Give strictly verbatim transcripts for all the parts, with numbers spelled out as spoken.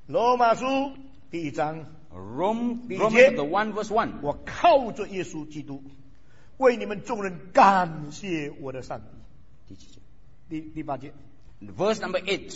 罗马书第一章 Rome, 第一 Romans 节 chapter one verse one. 我靠着耶稣基督，为你们众人感谢我的上帝。第第八节 Verse number eight.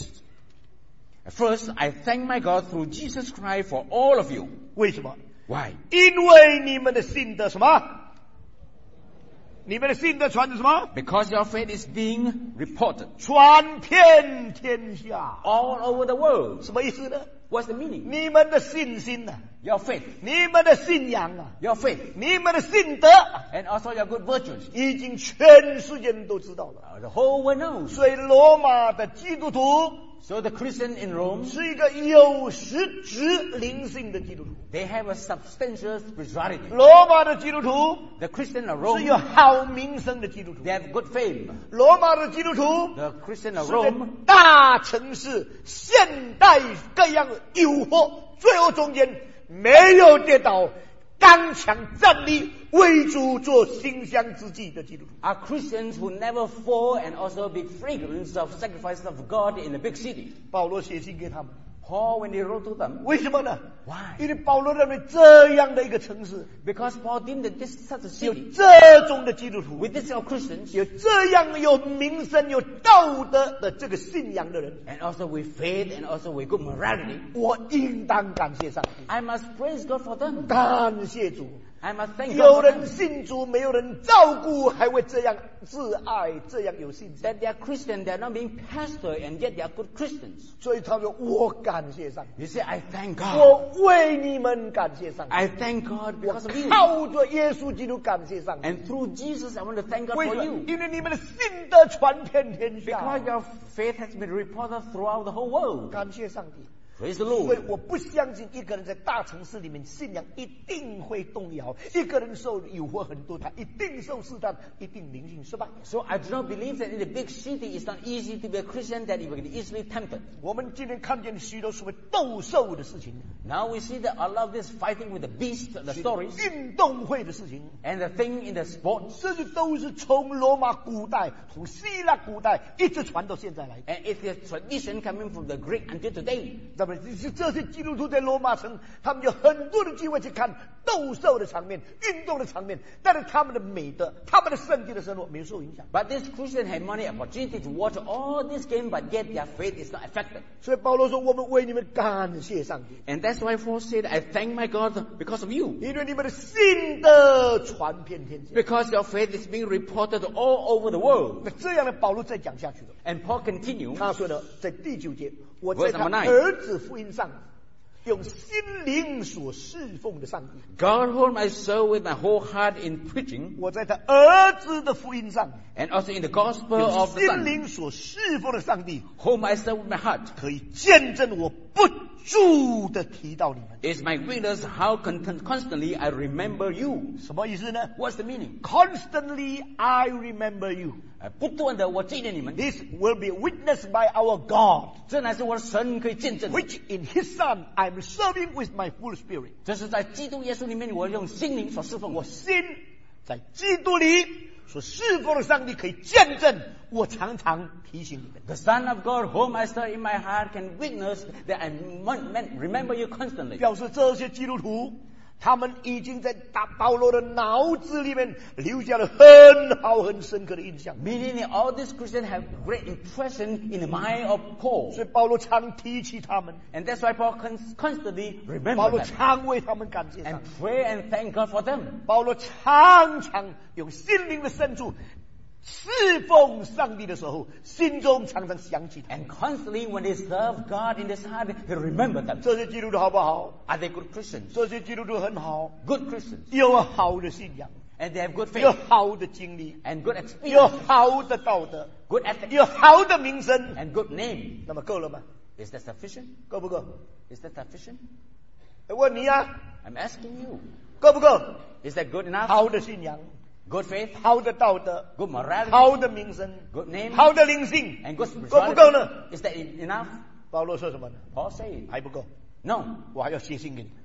First, I thank my God through Jesus Christ for all of you. 为什么？ Why? 因为你们的信的什么？你们的信的传的什么？ Because your faith is being reported 传遍天下。 all over the world. 什么意思呢？ What's the meaning? 你们的信心啊， Your faith, 你们的信仰啊， your faith, 你们的信德， and also your good virtues. 已经全世界人都知道了。 Uh, The whole world knows. 所以罗马的基督徒 So the Christian in Rome, 是一个有实质灵性的基督徒。 they have a substantial spirituality. 罗马的基督徒 The Christian of 是 Rome, 有好名声的基督徒。 they have good fame. 罗马的基督徒 The Christian of 是在 Rome, 大城市现代各样的诱惑，最后中间没有跌倒，刚强站立，为主做馨香之祭的基督徒。 are Christians who never fall and also be fragrance of sacrifices of God in a big city. 保罗写信给他们， Paul, when he wrote to them, 为什么呢？ why? 因为保罗认为这样的一个城市， Because Paul deemed that this such a 有 city, 这种的基督徒， with this of Christians, 有这样有名声、有道德的这个信仰的人， and also with faith and also with good morality, 我应当感谢上帝， I must praise God for them. 感谢主。 I must thank 有 God for 人 them. 信主，没有人照顾，还会这样自爱，这样有信心。 That they are Christian, they are not being pastored, and yet they are good Christians. 所以他说：“我感谢上帝， You say, I thank God. 我为你们感谢上帝， I thank God 我 because of you. 靠着耶稣基督感谢上帝。 And through Jesus, I want to thank God 为 for 什么？ you. 因为你们的信德传遍天 Because 下， your faith has been reported throughout the whole world. 感谢上帝。 Praise the 所以 Lord. 我不相信一个人在大城市里面信仰一定会动摇，一个人受诱惑很多，他一定受试探，一定灵性失败。 So I do not believe that in the big city it's not easy to be a Christian, that you will get easily tempted. 我们今天看见许多所谓斗兽的事情， Now we see that a lot of this fighting with the beast, the stories, 运动会的事情， and the thing in the sports, 这些都是从罗马古代、从希腊古代一直传到现在来的。 and it's a tradition coming from the Greek until today. 那么这这些基督徒在罗马城，他们有很多的机会去看斗兽的场面、运动的场面，但是他们的美德、他们的圣洁的生活没有受影响。 But these Christians have many opportunity to watch all this game, but yet their faith is not affected. 所以保罗说：“我们为你们感谢上帝， And that's why Paul said, I thank my God because of you. 因为你们的信德传遍天下。” Because your faith is being reported all over the world. 那这样的保罗再讲下去了， And Paul continued, 他说呢，在第九节，我在 Verse 他 number nine. 儿子福音上，用心灵所侍奉的上帝。 God hold my soul with my whole heart in preaching, 我在他儿子的福音上， and also in the gospel 用 of the 心 Son. 灵所侍奉的上帝， Hold my soul with my heart. 可以见证我不住的提到你们。 It's my witness how con- constantly I remember you. 什么意思呢 What's the meaning? ？Constantly I remember you. 呃不断的我纪念你们， This will be witnessed by our God, 这乃是我的神可以见证的。 which in His Son I'm serving with my full spirit. 这是在基督耶稣里面，我用心灵所侍奉我。 我心在基督里所侍奉的上帝可以见证，我常常提醒你们。 The Son of God, whom I serve in my heart, can witness that I mon- men- remember you constantly. 表示这些基督徒，他们已经在大保罗的脑子里面留下了很好很深刻的印象。 Meaning that all these Christians have great impression in the mind of Paul. 所以保罗常提起他们， And that's why Paul con- constantly 保 remember 罗 them 常为他们感谢上 and 帝。 pray and thank God for them. 保罗常常用心灵的深处侍奉上帝的时候，心中常常想起他们。 And constantly when they serve God in this heart, they remember them. 这些基督徒好不好？ Are they good Christians? 这些基督徒很好， Good Christians. 有好的信仰， And they have good 有 faith 好的经历， and good 有 experience, 好的道德， good ethics 有好的名声。 and good name. 那么够了吗？ Is that sufficient? 够不够？ Is that sufficient? 问你啊， I'm asking you. 够不够？ Is that good enough? 好的信仰， Good faith, 好的道德， good morality, 好的名声， good name, 好的灵性， and good 够不够 spirituality. 呢？ Is that enough? 保罗说什么呢？ Paul said, 还不够， no. 我还要写信给你。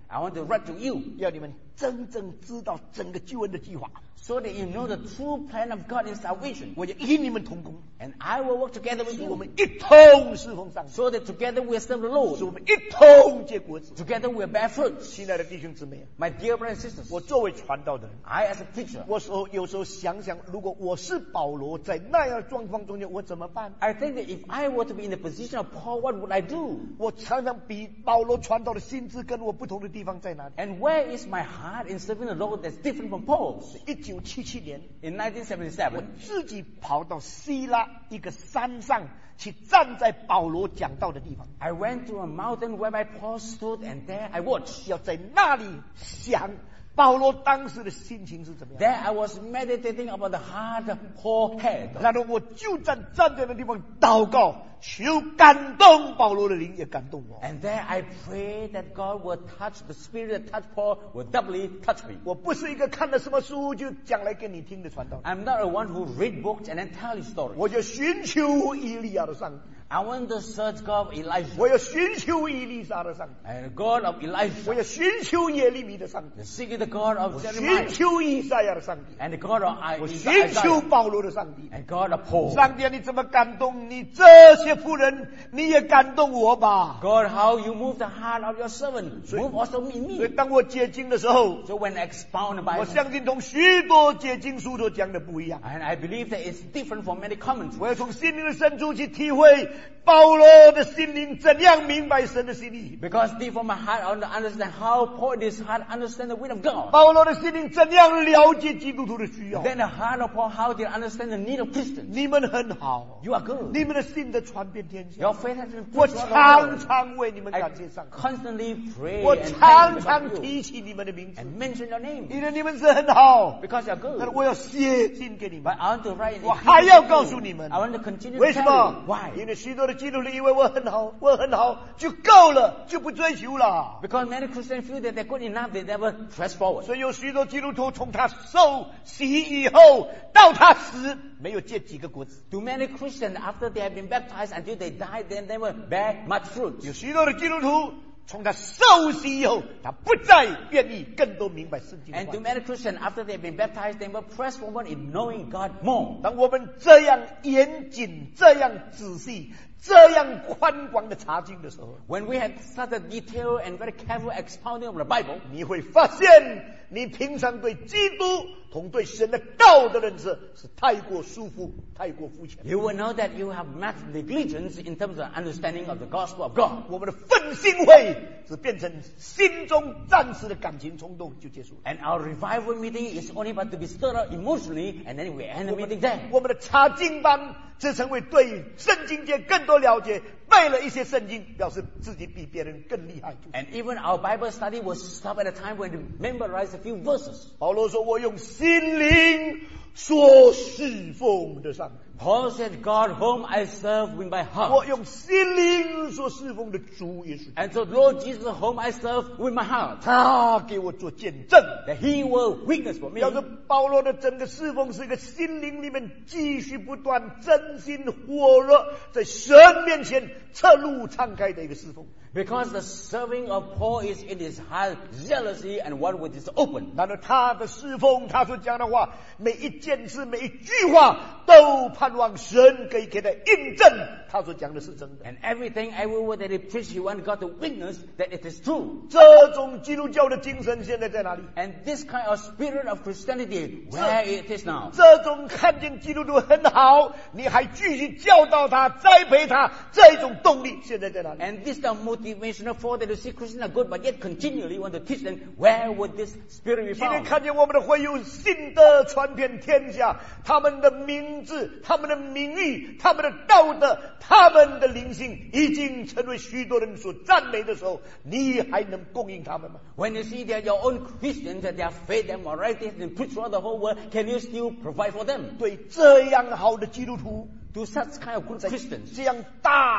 I want to write to you 要你们真正知道整个救恩的计划。 so that you know the true plan of God in salvation. 我也与你们同工， And I will work together with 使我 you 们一同侍奉上帝， so that together we'll serve the 使我 Lord. 们一同结果子。 Together we'll bear fruits. 亲爱的弟兄姊妹， My dear brothers and sisters, 我作为传道的人， I as a preacher, 我时候有时候想想，如果我是保罗，在那样的状况中间，我怎么办？ I think that if I were to be in the position of Paul, what would I do? 我常常比保罗传道的心智跟我不同的地方在哪里？ And where is my heart in serving the Lord that's different from Paul's? 一九七七年， In nineteen 我 seventy-seven, 自己跑到希腊一个山上去，站在保罗讲道的地方， I went to a mountain whereby Paul stood, and there I watched. 要在那里想保罗当时的心情是怎么样。 There I was meditating about the heart that Paul had. 然后我就站站在那地方祷告，求感动保罗的灵，也感动我。 And there I prayed that God would touch the spirit that touched Paul would doubly touch me. 我不是一个看了什么书就讲来给你听的传道人， I'm not a one who read books and then tell you stories. 我就寻求以利亚的上帝， I want to search God of Elijah 我要寻求以利沙的上帝， and the God of 我 Elijah, 要寻求耶利米的上帝， the seeking the God of 寻 Jeremiah 求以赛亚的上帝， and the God of I- 我寻求 Isaiah 保罗的上帝。 and God of Paul. 上帝啊，你怎么感动你这些妇人，你也感动我吧。 God, how you move the heart of your servant, move also in 所以 me. 当我解经的时候， So when I expound the 我 Bible, 相信同许多解经书都讲的不一样。 and I believe that it's different from many commentaries. 我要从心灵的深处去体会保罗的心灵怎样明白神的心意， Because deep from my heart, I want to understand how Paul in his heart understand the will of God. 保罗的心灵怎样了解基督徒的需要。 Then the heart of Paul, how did he understand the need of Christians? 你们很好， You are good. 你们的信的传遍天下。 Your faith has been 我 preached all 常 over. 常为你们 I 感谢上帝， constantly pray 我 and 常 thank 常 you 提起你们的名字， and mention your name 因为你们是很好。 because you're 但是 good. 我要写信给你 But 们， I want to write 我 it 还要告诉你们 I want to continue to 为什 tell 么 you. Why? 因为许多的基督徒以为我很好，我很好就够了，就不追求了。 Because many Christians feel that they're good enough, they never press forward. 所以有许多基督徒从他受洗以后到他死，没有结几个果子。 To many Christians, after they have been baptized until they die, they never bear much fruit. 有许多的基督徒从他受洗以后，他不再愿意更多明白圣经的 And 话 to many Christians, after they've been baptized, they never press forward in knowing God more. 当我们这样严谨、这样仔细、这样宽广的查经的时候， When we have such a detailed and very careful expounding of the Bible, 你会发现，你平常对基督同对神的道的认识是太过舒服、太过肤浅。 you will know that you have much negligence in terms of understanding of the gospel of God. 我们的愤心会只变成心中暂时的感情冲动就结束了。 And our revival meeting is only but to be stirred up emotionally, and then we end the meeting there. 我们的查经班只成为对圣经界更多了解，背了一些圣经，表示自己比别人更厉害。 And even our Bible study was stopped at a time when we memorized a few verses. 保罗说：“我用心灵所侍奉的上帝， Paul said, God whom I serve with my 我 heart. 用心灵所侍奉的主耶稣， And so Lord Jesus whom I serve with my heart. 他给我做见证。” That he will witness for me. 表示保罗的整个侍奉是一个心灵里面继续不断、真心火热，在神面前侧路敞开的一个侍奉。 Because the serving of Paul is in his heart jealousy and one with his open. 然而他的侍奉，他所讲的话，每一件事、每一句话，都盼望神可以给他印证，他所讲的是真的。 And everything, every word that he preached, he wanted God to witness that it is true. 这种基督教的精神现在在哪里？ And this kind of spirit of Christianity, where it is now. 这种看见基督徒很好，你还继续教导他、栽培他，这种动力现在在哪里？ And this the motivational for that you see Christians are good, but yet continually want to teach them. Where would this spirit be 今天 found? 看见我们的会友信德传遍天下，他们的名字、他们的名誉、他们的道德、他们的灵性，已经成为许多人所赞美的时候，你还能供应他们吗？ When you see that your own Christians, that their faith, their morality has been preached throughout the whole world, can you still provide for them? 对这样好的基督徒， To such kind of good 在 Christians, 这样大的、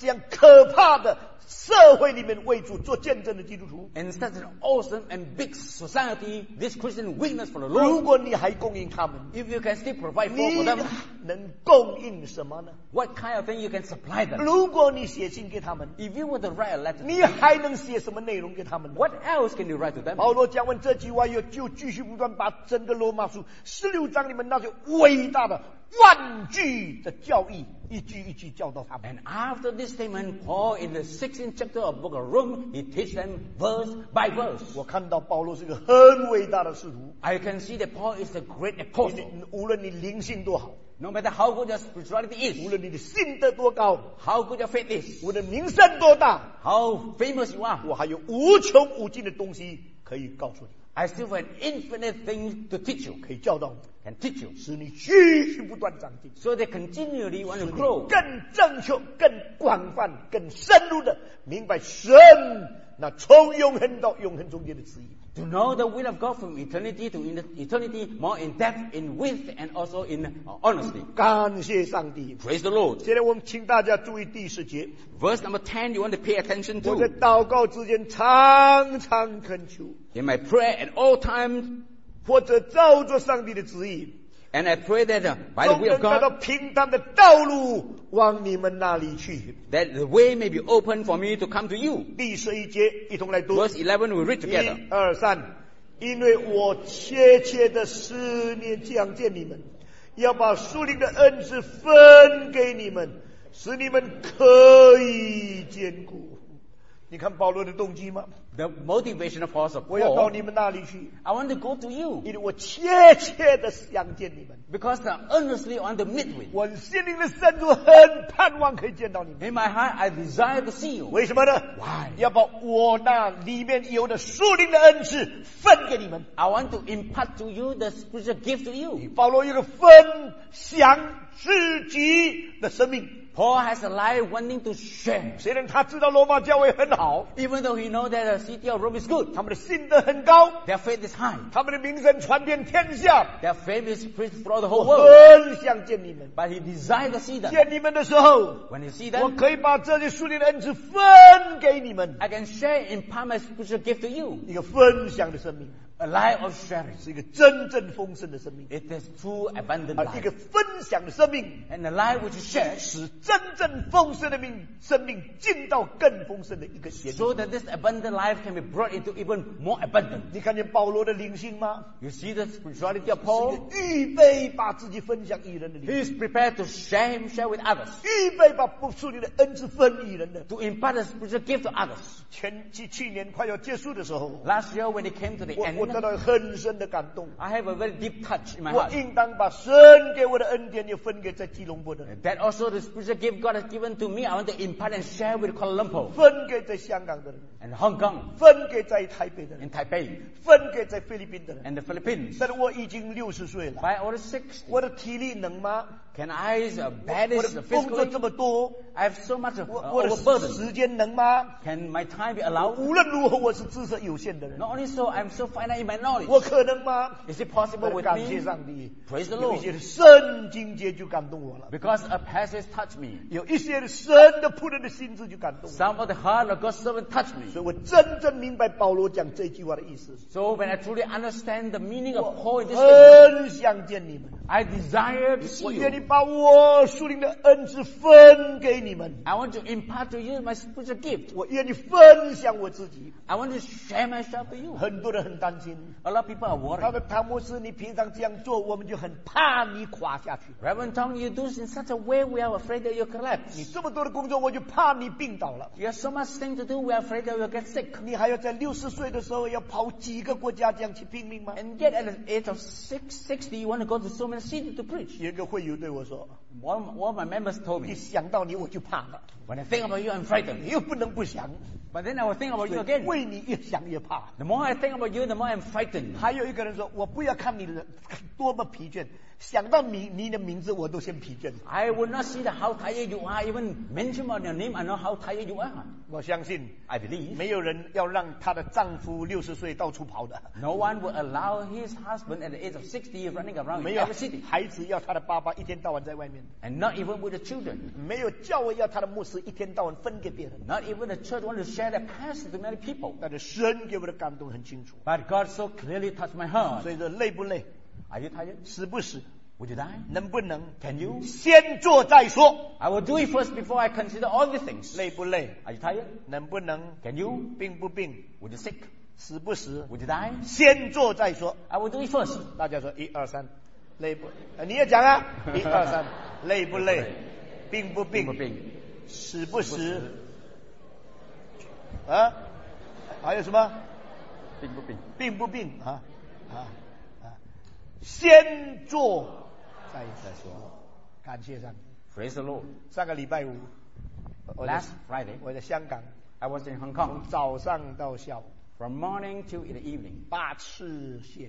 这样可怕的社会里面为主做见证的基督徒。 In such an awesome and big society, this Christian witness for the 如 Lord. 果你还供应他们， If you can still provide food 你 for them, 能供应什么呢？ what kind of thing you can supply them? 如果你写信给他们， If you were to write a letter, to 你 them, 还能写什么内容给他们呢？ what else can you write to them? 保罗讲完这句话，又就继续不断把整个罗马书十六章里面那些伟大的万句的教义，一句一句教导他们。 And after this statement, Paul in the sixteenth chapter of Book of Rome, he teaches them verse by verse. 我看到保罗是个很伟大的使徒， I can see that Paul is a great apostle. 你无论你灵性多好， No matter how good your spirituality 无 is, 论你的信德多高， how good your faith is, 无论名声多大， how famous you are, 我还有无穷无尽的东西可以告诉你， I still have an infinite thing to teach you, 可以教导你， can teach you, 使你继续不断长进， so they continually want 使 to 你 grow. 更正确、更广泛、更深入的明白神那从永恒到永恒中间的旨意。 To know the will of God from eternity to in eternity, more in depth, in width, and also in uh, honesty. 感谢上帝！ Praise the Lord. 现在我们请大家注意第十节， Verse number ten, you want to pay attention 我在 to. 祷告之间常常恳求， In my prayer at all times, 或者照着上帝的旨意， and I pray that uh, by the 总 will 能 of 看到 God, 平坦的道路往你们那里去。 that the way may be open for me to come to you. 第十一节一同来读， Verse eleven, we read together. 一二三，因为我切切的思念讲见你们，要把属灵的恩赐分给你们，使你们可以坚固。你看保罗的动机吗？ The motivation of Paul of 我要到 Paul, 你们那里去， I want to go to you 因为我切切的想见你们。 because I earnestly want to meet with you. 我心灵的深处很盼望可以见到你们。 In my heart, I desire to see you. 为什么呢？ Why? 要把我那里面有的属灵的恩赐分给你们。 I want to impart to you the spiritual gift to you. 保罗有个分享自己的生命， Paul has a life wanting to share. 虽然他知道罗马教会很好， Even though he knows that the city of Rome is good, 他们的信德很高， their faith is high, 他们的名声传遍天下， their fame is preached throughout the 我 whole world. 很想见你们。 But he desired to see them. 见你们的时候， When you see 我 them, 可以把这些属灵的恩赐分给你们， I can share, impart my spiritual gift to you. 一个分享的生命， A life of sharing. 是一个真正丰盛的生命， It is true abundant 而一 life. 个分享的生命， And a life which is shared, 使真正丰盛的命生命进到更丰盛的一个阶段。 so that this abundant life can be brought into even more abundant. 你看见保罗的灵性吗？ You see the spirituality of 是 Paul? 一个预备把自己分享于人的灵 He 性， is prepared to share him, share with others, 预备把不属灵的恩赐分于人的。 to impart a spiritual gift to others. 前去去年快要结束的时候， Last year when it came to the 我我得 end, 到很深的感动。 I have a very deep touch in my 我 heart. 应当把神给我的恩典也分给在吉隆坡的人， That also the spiritual gift God has given to me, I want to impart and share with Kuala Lumpur 分给在香港的人， and Hong Kong 分给在台北的人， and Taipei 分给在菲律宾的人。 and the Philippines. 但是我已经六十岁了， By order sixty, 我的体力能吗？ can I uh, 我 manage 的工作 physically? 这么多， I have so much uh, 我我的 overburden. 时间能吗？ Can my time be allowed? 无论如何，我是知识有限的人， Not only so, I'm so finite in my knowledge. 我可能吗？ Is it possible 我 with 感谢 me? 上帝， Praise the 有一 Lord. 些圣经节就感动我了， Because a passage touched me. 有一些神的仆人的心智就感动我， Some of the heart of God's servant touched me. 所以我真正明白保罗讲这句话的意思。 So when I truly understand the meaning of 我 Paul in this statement, 很想见你们， I desire to see 我愿意 you. 把我属灵的恩赐分给你们， I want to impart to you my spiritual gift. 我愿意分享我自己。 I want to share myself to you. 很多人很担心， A lot of people are 他 worried. 们唐牧师，你平常这样做，我们就很怕你垮下去。 Reverend Tong, you do in such a way we are afraid that you'll 你 collapse. 这么多的工作，我就怕你病倒了。 You have so much thing to do, we are afraid that you'll get sick. 你还要在六十岁的时候要跑几个国家这样去拼命吗？ And yet at the age of six, sixty, you want to go to so many cities to preach. 有一个会友对我说 One, one of my members told：“ 一 me, 想到你我就怕了， when I think about you, I'm frightened. 你又不能不想， But then I will think about you again. 为你越想越怕。” The more I think about you, the more I'm frightened. 还有一个人说：“我不要看你的多么疲倦， 想到你你的名字我都先疲倦。 I would not see the how tired you are. Even mention on your name, I know how tired you are. 我相信 I believe 没有人要让她的丈夫六十岁到处跑的， no one would allow his husband at the age of sixty running around 没 in 有 every city. 孩子要他的爸爸一天到晚在外面， And not even with the children. 没有教会要他的牧师一天到晚分给别人。 Not even the church want to share their pastor to many people. 但是神给我的感动很清楚， But God so clearly touched my heart. 所以说累不累， Are you tired? 死不死， Would you die? 能不能， Can you? 先做再说。 I will do it first before I consider all these things. 累不累， Are you tired? 能不能， Can you? 病不病， Would you sick? 死不死， Would you die? 先做再说。 I will do it first. 大家说一二三，累不？呃你也讲啊，一二三，累不累？病不病？ Bing. 死不死？啊？还有什么？ Bing, bing, bing. 病不病？啊啊啊！先做再说。感谢上帝。 Praise the Lord. 上个礼拜五，我在 Last Friday, 我在香港， I was in Hong 从 Kong 早上到下午 from morning till in the evening. 八次泻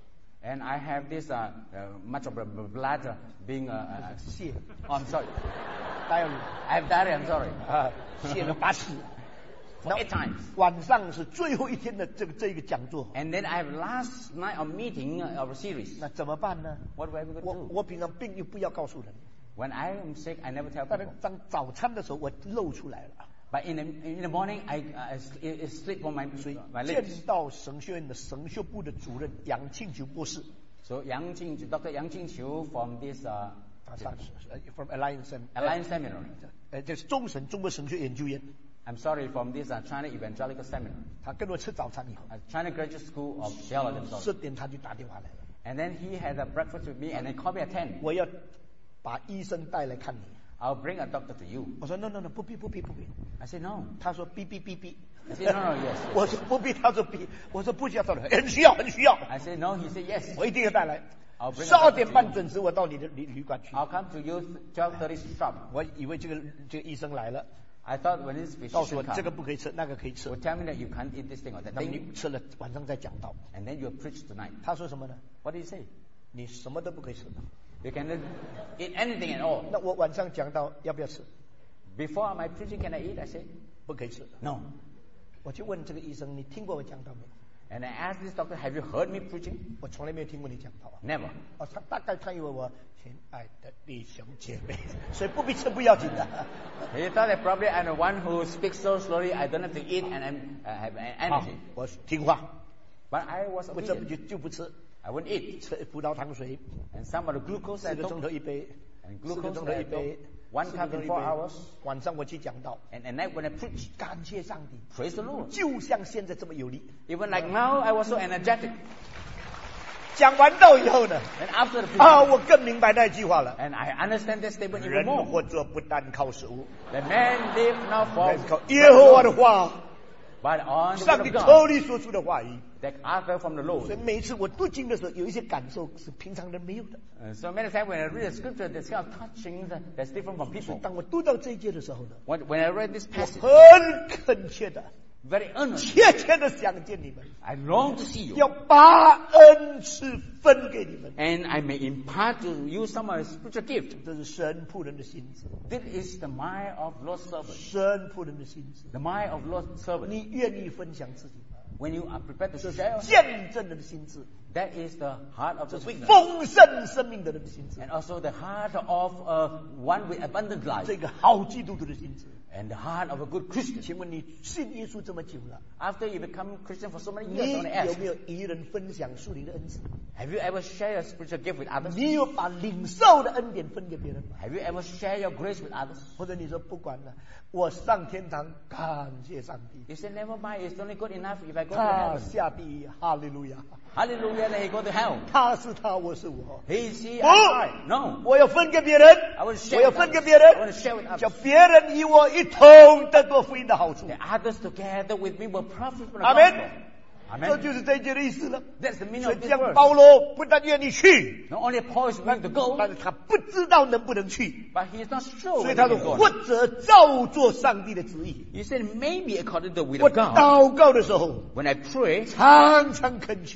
And I have this uh, uh, much of a bladder being uh, uh, 泻， oh, I'm sorry. 待会 I have diarrhea, I'm sorry. 啊泻了八次。 For eight times. 晚上是最后一天的这个这个讲座， And then I have last night of meeting uh, of a series. 那怎么办呢？ What do I going to 我 do? 我平常病又不要告诉人， When I am sick, I never tell 但是 people. 当早餐的时候我露出来了， But in the, in the morning, I, I, I sleep on my, 所以 my 见 lips. 到神学院的神学部的主任杨庆球博士， So Yang Jing, Doctor Yang Jingqiu from this uh, 他上呃 from Alliance Sem- Alliance Seminary. 呃就是中神中国神学研究院， I'm sorry, from this uh, China Evangelical Seminary. 他跟我吃早餐以后， Uh, China Graduate School of Theology. I'm sorry. 十点他就打电话来了， And then he had a breakfast with me and then called me at ten. 我要把医生带来看你。 I'll bring a doctor to you. 我说 no no no 不必不必不必， I said, no. 他说哔哔哔哔， I said, no, no, yes. 我说不必，他说必，我说不需要到了，很需要很需要， I said, no. He said, yes. 我一定要带来。 I'll bring 十二 a 点 doctor 半 to you. 准时我到你的旅旅馆去。 I'll come to you twelve thirty sharp. 我以为这个这个医生来了， I thought when this 告诉 physician 我这个 comes, 不可以吃，那个可以吃 will，tell me that you can't eat this thing or that 那么 thing, 你吃了晚上再讲到。 and then you'll preach tonight. 他说什么呢？ What did he say? 你什么都不可以吃。 You cannot eat anything at all. 那我晚上讲到要不要吃？ Before my preaching, can I eat? I said, 不可以吃。 no. 我就问这个医生，你听过我讲到没有？ And I asked this doctor, have you heard me preaching? 我从来没有听过你讲到啊。 Never. 哦，他大概他以为我亲爱的弟兄姐妹，所以不必吃不要紧的。 He thought that probably I'm the one who speaks so slowly, I don't have to eat and I'm, uh, have an 好 energy. 我听话， But I was 不吃不 obedient. 就就不吃， I wouldn't eat. 吃葡萄糖水， And some of the glucose 四 I 个钟 took, 头一杯， and 四个 glucose 钟头 I 一杯 took, one 四个 cup 钟头 in 一 four 杯 hours. 晚上我去讲道， And at night when I preach, 感谢上帝， praise the Lord. 就像现在这么有力。 Even like now, I was so energetic. 讲完道以后呢， And after the 啊， preaching, 我更明白那句话了。 and I understand that statement even 人 more. 活着不单靠食物， The man live not 还 for 是靠耶和华的话， but on the 上 word 帝 of 口 God 里说出的话语。 that uttered from the 所以 Lord. 每一次我读经的时候，有一些感受是平常人没有的。 Uh, so many times when I read the scripture, there's kind of touching that- that's different from 所以 people. 当我读到这一节的时候呢， When, when I read this 我 passage, 很恳切的、 very earnestly, 切切的想见你们， I long to see you. 要把恩赐分给你们。 And I may impart to you some of the spiritual gift. 这是神仆人的心智， This is the mind of Lord's servant. 神仆人的心智。 The mind of Lord's servant. 你愿意分享自己吗？ When you are prepared to 这是 share, 见证人的心智， that is the heart of 这 the 是 witness. 丰盛生命的人的心智， And also the heart of uh, one with abundant life. 这个好基督徒的心智。 And the heart of a good Christian. 请问你信耶稣这么久了， After you become Christian for so many 你 years, I want to 有 ask, 没有与人分享属灵的恩赐？ have you ever shared your spiritual gift with others? 你有把领受的恩典分给别人吗？ Have you ever shared your grace with others? 或者你说不管了，我上天堂，感谢上帝； You say, never mind, it's only good enough if I go to 他 heaven. 下地狱，哈利路亚！ Hallelujah, then he go to hell. 他是他，我是我。 He is he, 不 I'm I. No. 我要分给别人 I will，share 我要 with 分给 others. 别 I want 人 to，share with others. 叫别人与我一同得到福音的好处。 The others together with me will profit from the 阿 gospel. 门。这 Amen. 就是这一节的意思了。 That's the meaning 所以 of 这 this 样， verse. 保罗不但愿意去， Not only Paul is willing to go, 但是他不知道能不能去， but he is not sure 所以 whether 他 he 说 can go. 或者照做上帝的旨意。 He said, maybe according to the will 我 of God. 祷告的时候， When I pray, 常常恳求，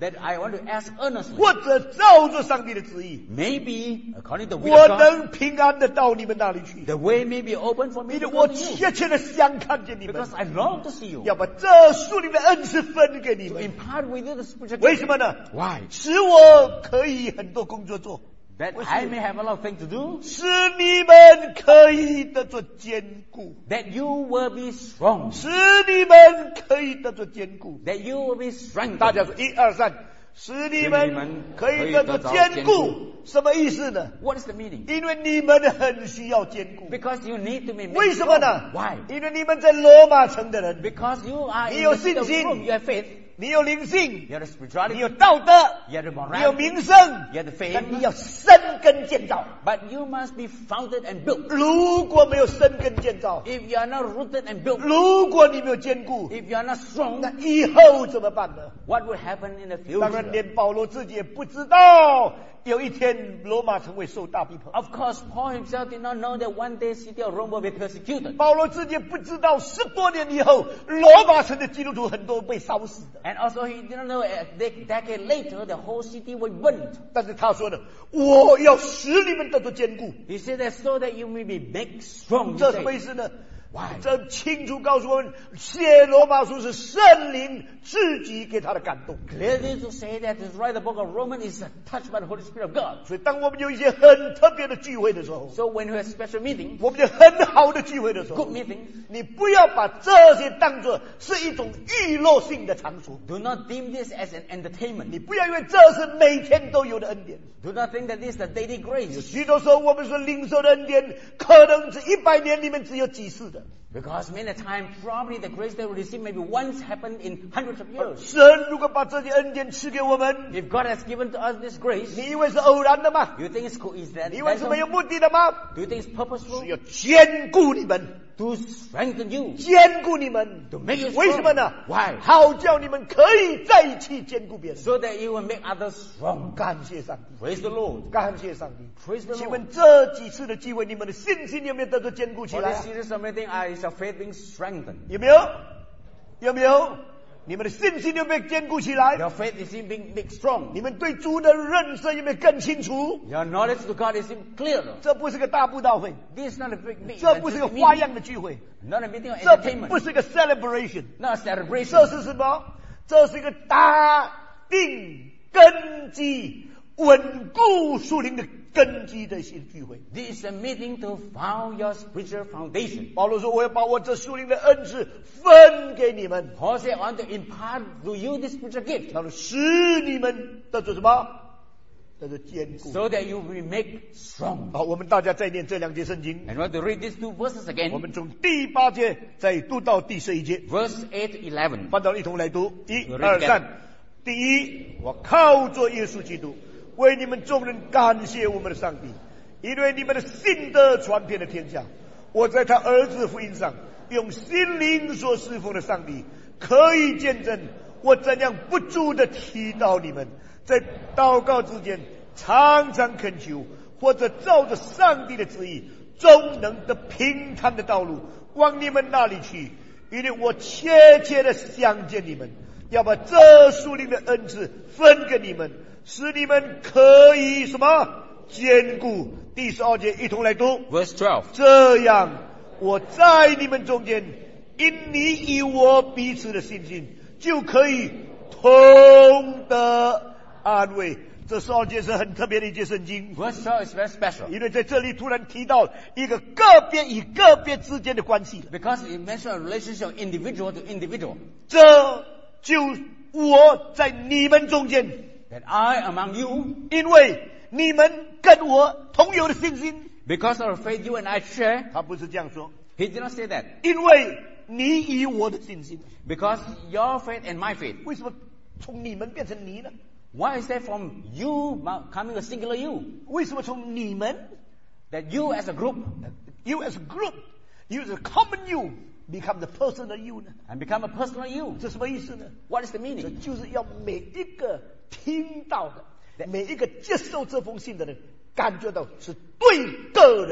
that I want to ask earnestly. 或者照着上帝的旨意， Maybe, according to the will 我 of God, 能平安的到你们那里去， the way may be open for me 因 to 为 go 我 to you. 切切的想看见你们， Because I long to see you. 要把这属灵的恩赐分给你 To 们。 impart with you the spiritual 为 gift. 什么呢？ Why? 使我可以很多工作做， That I may have a lot of things to do. 使你们可以得着坚固， That you will be strong. 使你们可以得着坚固。 That you will be 大家 strengthened. 说一二三，使你们可以得着坚固，什么意思呢？ What is the meaning? 因为你们很需要坚固。 Because you need to be made 为什么 strong. 呢？ Why? 因为你们在罗马城的人， Because you are in 你有 the city of 信心。 Rome. You have faith. 你有灵性， You have the 你 spirituality. 有道德， You have the 你有 morality. 名声， You have the 但你 fame. 要生根建造。 But you must be founded and built. 如果没有生根建造， If you are not rooted and built, 如果你没有坚固， if you are not 那 strong, 以后怎么办呢？ what will happen in the 当然， future? 连保罗自己也不知道，有一天罗马城会受大逼迫。 Of course, Paul himself did not know that one day city of Rome will be persecuted. 保罗自己也不知道，十多年以后，罗马城的基督徒很多被烧死的。 And also he did not know a de- decade later the whole city will burn. 但是他说的，我要使你们得到坚固， He said that so that you may be made strong. 这 He 什么意 said. 思呢？ Why? 这清楚告诉我们，写罗马书是圣灵自己给他的感动。 Clearly to say that to write the book of Romans is touched by the Holy Spirit of God. 所以，当我们有一些很特别的聚会的时候， So when you have special meetings, 我们有很好的聚会的时候 good，meetings, 你不要把这些当作是一种娱乐性的场所， do not deem this as an entertainment. 你不要以为这是每天都有的恩典。 Do not think that this is the daily grace. 许多时候，我们说领受的恩典，可能是一百年里面只有几次的。 Because many times, probably the grace that we receive maybe once happened in hundreds of years. 神如果把这些恩典赐给我们， If God has given to us this grace, 你以为是偶然的吗？ you think it's coincidence? 你以为是没有目的的吗？ Do you think it's purposeful? 是要坚固你们， To strengthen you. 坚固你们。 To make you strong. 为什么呢？ Why? 好叫你们可以在一起坚固别人。 So that you will make others strong. 感谢上帝， Praise the Lord. 感谢上帝。 Praise the 请 Lord. 问这几次的机会，你们的信心有没有得到坚固起 For 来 this 啊？ series of meeting, is your faith being strengthened? 有没有？有没有？你们的信心有没有坚固起来？ Your faith is being made strong. 你们对主的认识有没有更清楚？ Your knowledge to God is clearer. 这不是个大布道会， This is not a big meeting. 这不是个花样的聚会， Not a meeting of 这不 entertainment. 是个 celebration， Not a celebration. 这是什么？这是一个打定根基、稳固属灵的根基的一些聚会。 This is a meeting to found your spiritual foundation. 保罗说：“我要把我这属灵的恩赐分给你们， Paul said, I want to impart to you this spiritual gift 然后使你们得着什么？得着坚固。” so that you will be made strong. 好，我们大家再念这两节圣经。 And I want to read these two verses 我 again. 们从第八节再读到第十一节， Verse eight to eleven. 翻到一同来读。一 Read again. 二三，第一，我靠着耶稣基督，为你们众人感谢我们的上帝，因为你们的信德传遍了天下。我在他儿子福音上用心灵所侍奉的上帝，可以见证我怎样不住的提到你们，在祷告之间常常恳求，或者照着上帝的旨意，终能得平坦的道路往你们那里去。因为我切切的想见你们，要把这属灵的恩赐分给你们，使你们可以什么坚固。第十二节一同来读。 Verse twelve. 这样，我在你们中间，因你与我彼此的信心，就可以同得安慰。这十二节是很特别的一节圣经， Verse twelve is very special 因为在这里突然提到一个个别与个别之间的关系了。 because it mentions a relationship of individual to individual. 这就我在你们中间， That I among you, 因为你们跟我同有的信心。 because of the faith you and I share. 他不是这样说， He did not say that. 因为你与我的信心。 Because your faith and my faith. 为什么从你们变成你呢？ Why is that from you coming a singular you? 为什么从你们 That you as a group you as a group, you as a common you become the personal you 呢？ and become a personal you? 这什么意思呢？ What is the 这 meaning? 就是要每一个听到的、每一个接受这封信的人，感觉到是对个人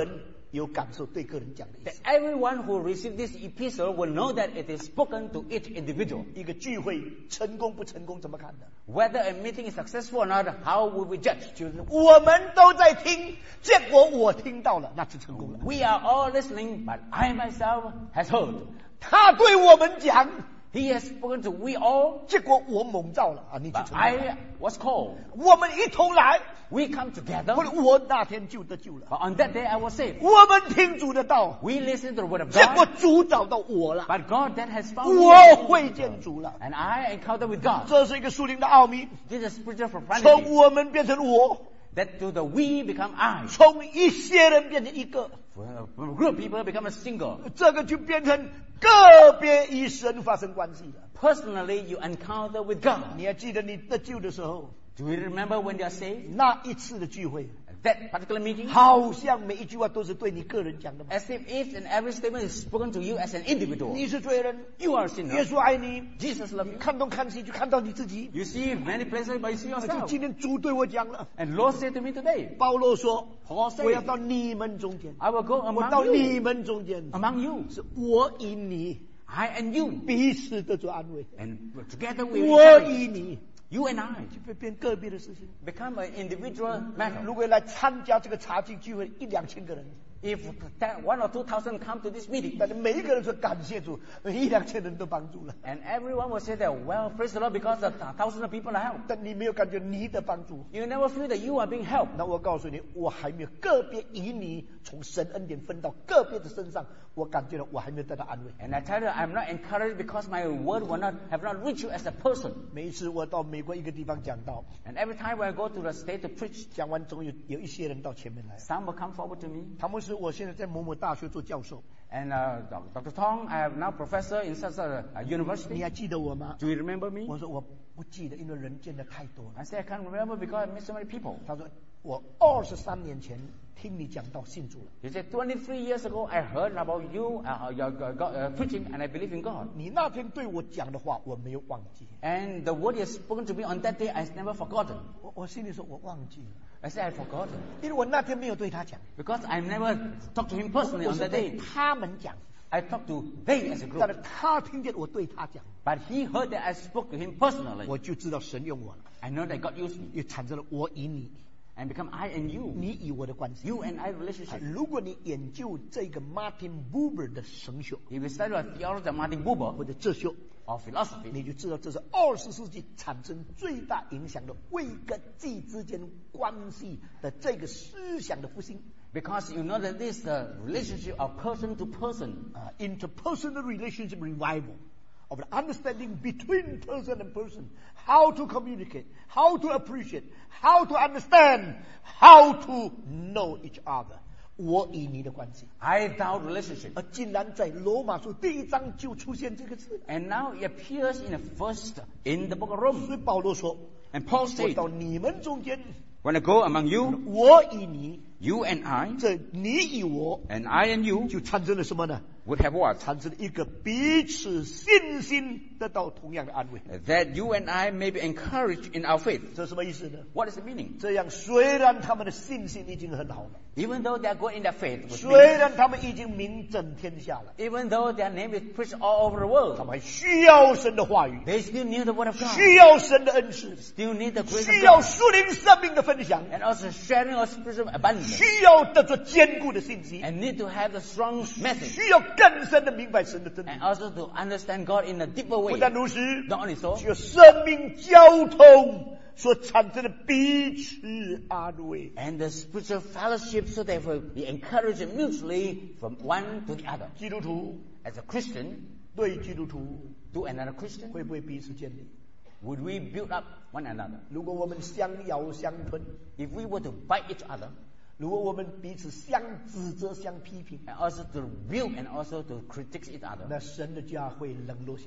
有感受对个人讲的意 That 思。 everyone who received this epistle will know that it is spoken to each individual. 一个聚会成功不成功怎么看的？ Whether a meeting is successful or not, how will we judge? 就是我们都在听，结果我听到了，那是成功了。 We are all listening, but I myself has heard. 他对我们讲， He has spoken to we all, 结果我蒙召了啊！你去 but 成功。 I was called. 我们一同来， We come together, 或者我那天就得救了。 but on that day I was saved. 我们听主的道， We listen to the word of 结果 God, 主找到我了， but God that has found 我 me. 会见主了。 And I encounter with God. 这是一个属灵的奥秘， This is spiritual 从 profanity. 我们变成我， That to the we become I. 从一些人变成一个， From a group of people become a single. 这个就变成个别与神发生关系了。 Personally, you encounter with God. 你还记得你得救的时候， Do you remember when you are saved? 那一次的聚会， That particular meeting? 好像每一句话都是对你个人讲的嘛。 As if each and every statement is spoken to you as an individual. 你是罪人， You are a 耶 sinner. 稣爱你， Jesus loves 你 you. 看东看西就看到你自己。 You see many places, but you see 就 yourself. 今天主对我讲了， And Lord said to me today, 保罗说 Paul：“ 我要 said, 到你们中间， I will go 我到 among 你 you. 们中间， Among you. 是我以你 I and you. 彼此得着安慰， And together we 我 will 以你 You and I 就会变个别的事情。 become an individual matter. 如果来参加这个茶具聚会一两千个人， If that one or two thousand come to this meeting, 但是每一个人说感谢主，一两千人都帮助了， and everyone will say that, well, praise the Lord, because a thousand of people are helped. 但你没有感觉你的帮助。 You never feel that you are being helped. 那我告诉你，我还没有个别以你从神恩典分到个别的身上，我感觉到我还没有得到安慰。 And I tell you, I'm not encouraged because my word will not have not reached you as a person. 每一次我到美国一个地方讲道， And every time when I go to the state to preach, 讲完总有有一些人到前面来， some will come forward to me. 他们是我现在在某某大学做教授， And uh, Doctor Tong, I am now professor in such a, a 你 university. 还记得我吗？ Do you remember me? 我说我不记得，因为人见的太多了。 I said I can't remember because I met so many people. 他说我二十三年前听你讲到信主了， He said, twenty-three years ago, I heard about you, uh, your uh, God, uh, preaching, and I believe in God. 你那天对我讲的话我没有忘记。 And the word he has spoken to me on that day, I've never forgotten. 我我心里说我忘记了， I said I forgotten 因为我那天没有对他讲， because I never talked to him personally 我 on 是 that 对 day. 他们讲， I talked to they as a 但 group, 是他听见我对他讲， but he heard that I spoke to him personally. 我就知道神用我了， I know that God used me 也产生了我与你， and become I and you, 你与我的关系。 you and I 啊 relationship. 如果你研究这个 Martin Buber 的神学 If you study about theology of Martin Buber 或者哲学， or philosophy, 你就知道这是二十世纪产生最大影响的为跟己之间关系的这个思想的复兴 because you know that this is the relationship of person to person, 啊、interpersonal relationship revival of the understanding between person and person, how to communicate, how to appreciate, how to understand, how to know each other. 我与你的关系， I thou relationship. 而竟然在罗马书第一章就出现这个字， And now it appears in the first, in the book of Romans. 所以保罗说：“ And Paul 我 said, 到你们中间， when I go among you, 我与你， you and I, 这你与我， and I and you 就产生了什么呢？ would have what? 产生了一个彼此信心得到同样的安慰。 That you and I may be encouraged in our faith. 这什么意思呢？ What is the meaning? 这样虽然他们的信心已经很好了， Even though they are good in their faith, with 虽 me, 然他们已经名震天下了， even though their name is preached all over the 他 world, 们还需要神的话语， they still need the word of God, 需要神的恩赐， still need the grace 需 of 要 God, 属灵生命的分享， and also sharing of spiritual abundance, 需要得着坚固的信息， and need to have the strong message, 需要更深的明白神的真理。 and also to understand God in a deeper 不 way. 但如此， Not only so, 需要生命交通所产生的彼此安慰。 and the spiritual fellowship so that we be encouraged mutually from one to the other. 基督徒 As a Christian, 对基督徒 to another Christian, 会不会彼此建立？ would we build up one another? 如果我们相咬相吞， If we were to bite each other, 如果我们彼此相指责、相批评， and also to rebuke and also to critique each other, 那神的家会冷落下去。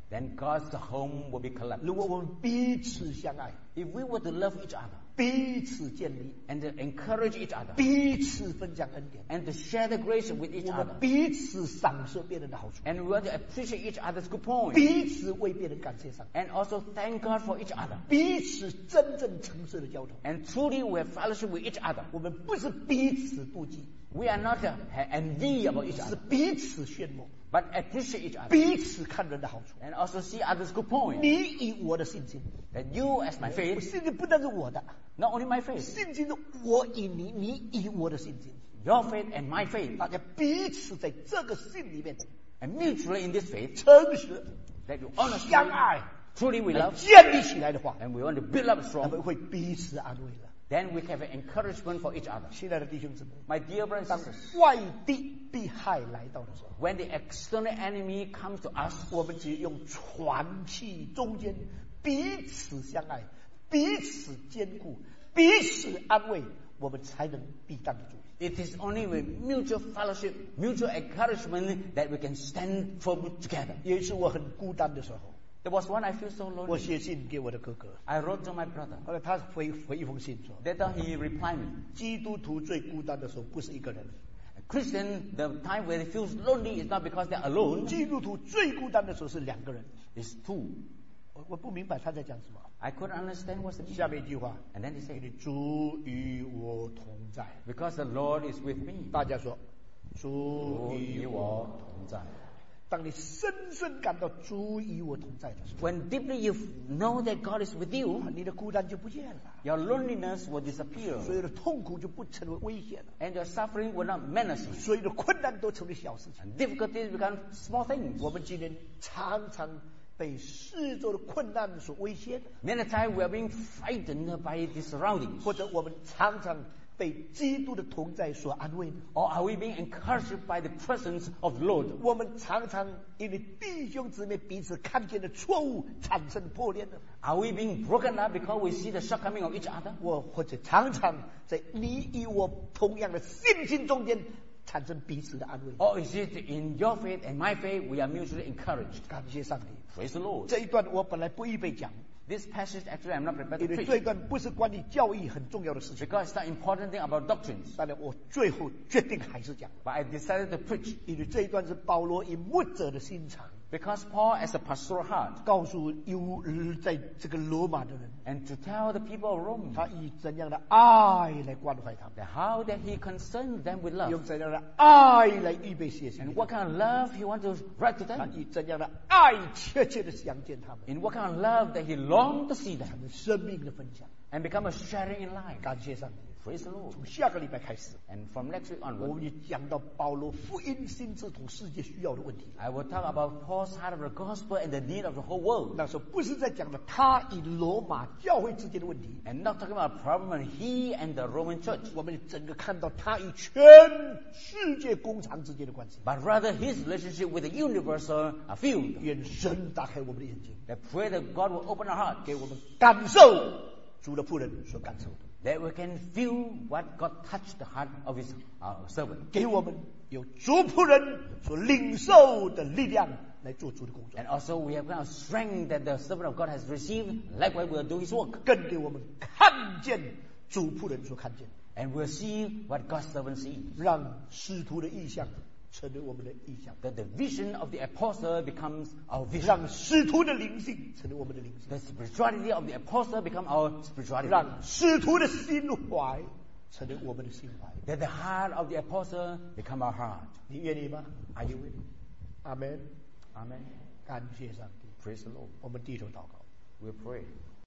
then God's home will be collapsed. 如果我们彼此相爱， If we were to love each other 彼此建立， and to encourage each other 彼此分享恩典， and to share the grace with each 我 other 们彼此赏识别人的好处， and we want to appreciate each other's good points 彼此为别人感谢上帝， and also thank God for each other 彼此真正诚实的交通。 and truly we have fellowship with each other. 我们不是彼此妒忌， We are not uh, envy about each 是 other 彼此羡慕， but appreciate each other 彼此看人的好处。 and also see others' good points. 你以我的信心， That you as my 我 faith, 信心不但是我的， not only my faith, 信心是我以你，你以我的信心， your faith and my faith, 大家彼此在这个信里面 and mutually in this faith, 诚实 that you honestly, 相爱， truly we 来 love, 建立起来的话， and we want to build up 我 strong, 们会彼此安慰了。 then we have an encouragement for each other. 亲爱的弟兄姊妹， My dear brothers 当 and sisters, 外地迫害来到的时候， when the external enemy comes to us, 我们只用传气中间彼此相爱，彼此坚固，彼此安慰，我们才能抵挡得住。 it is only with mutual fellowship, mutual encouragement that we can stand firm together. 有一次我很孤单的时候， There was one I feel so 我 lonely. 写信给我的哥哥， I wrote to my brother. 后来他回回一封信说， Later he replied me. 基督徒最孤单的时候不是一个人， A Christian, the time where they feel lonely is not because they're alone, 基督徒最孤单的时候是两个人。 it's two. 我我不明白他在讲什么。 I couldn't understand what's the meaning. 下面一句话， And then he 因 said, 为主与我同在。 because the Lord is with me. 大家说，主与我同在。当你深深感到主与我同在的时候， When deeply you know that God is with you, 你的孤单就不见了， your loneliness will disappear 所有的痛苦就不成为危险了， and your suffering will not menace you. 所有的困难都成为小事情。 And difficulties become small things. 我们今天常常被世周的困难所威胁， Many times we are being frightened by the surroundings. 或者我们常常被基督的同在所安慰呢？ Or are we being encouraged by the presence of the Lord? 我们常常因为弟兄姊妹彼此看见的错误产生破裂呢？ Are we being broken up because we see the shortcoming of each other? 我或者常常在你与我同样的信心中间产生彼此的安慰。 Or is it in your faith and my faith we are mutually encouraged? 感谢上帝。 Praise the Lord. 这一段我本来不预备讲， This passage actually I'm not prepared 因 to 为 preach 这一段不是关于教义很重要的事情。 because it's not important thing about doctrines. 当然，我最后决定还是讲， But I decided to preach 因为这一段是保罗以牧者的心肠 because Paul has a pastoral heart 告诉有在这个罗马的人， and to tell the people of Rome 他以怎样的爱来关怀他们， that how that he concerned them with 用 love 怎样的爱来预备写信 and 给他 what kind of love he wanted to write to 们，他 them, 以怎样的爱切切的相见他们， in what kind of love that he longed to see 他 them 们生命的分享。 and become a sharing in life. 感谢上帝。 Praise the Lord. 从下个礼拜开始， And from next week 我 onward, 们就讲到保罗福音心智同世界需要的问题。 I will talk about Paul's heart of the gospel and the need of the whole world. 那时候不是在讲的他与罗马教会之间的问题， And not talking about a problem in he and the Roman church, 我们整个看到他与全世界工厂之间的关系。 but rather his relationship with the universal field. 愿神打开我们的眼睛， I pray that God will open our hearts, 给我们感受主的仆人所感受的， that we can feel what God touched the heart of his uh, servant. 给我们有主仆人所领受的力量来做主的工作， And also we have kind of strength that the servant of God has received. Likewise, we'll do his work. 更给我们看见主仆人所看见， And we'll see what God's servant sees. 让使徒的意象成为我们的意象， That the vision of the apostle becomes our vision. 让使徒的灵性成为我们的灵性， The spirituality of the apostle become our spirituality. 让使徒的心怀成为我们的心怀。 That the heart of the apostle become our heart. 你愿意吗？ Are you with me? 阿门。 Amen. 感谢上帝， Praise the Lord. 我们低头祷告。 We pray.